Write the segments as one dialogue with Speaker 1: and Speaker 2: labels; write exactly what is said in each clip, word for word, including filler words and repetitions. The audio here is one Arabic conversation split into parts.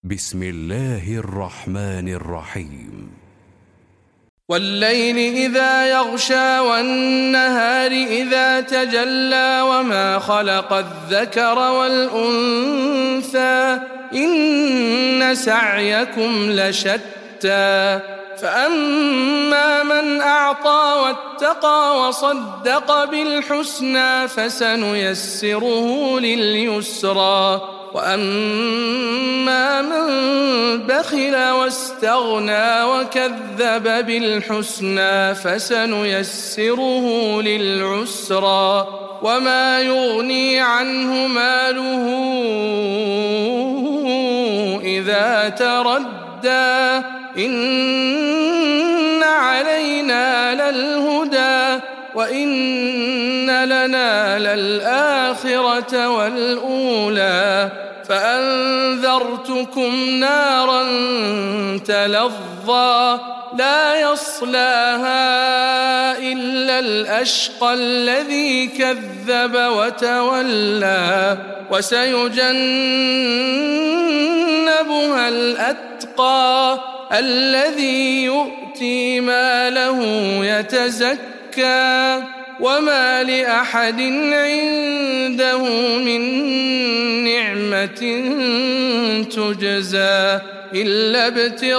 Speaker 1: بسم الله الرحمن الرحيم.
Speaker 2: والليل إذا يغشى والنهار إذا تجلى وما خلق الذكر والأنثى إن سعيكم لشتى فأما من أعطى واتقى وصدق بالحسنى فسنيسره لليسرى وأما من بخل واستغنى وكذب بالحسنى فسنيسره للعسرى وما يغني عنه ماله إذا تردى إن علينا للهدى وإن لنا للآخرة والأولى فأنذرتكم نارا تلظى لا يصلاها إلا الأشقى الذي كذب وتولى وسيجنبها الأتقى الذي يؤتي ماله يتزكى وما لأحد عنده من نعمة تجزى إلا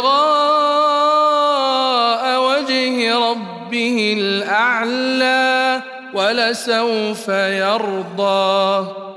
Speaker 2: ابتغاء وجه ربه الأعلى ولسوف يرضى.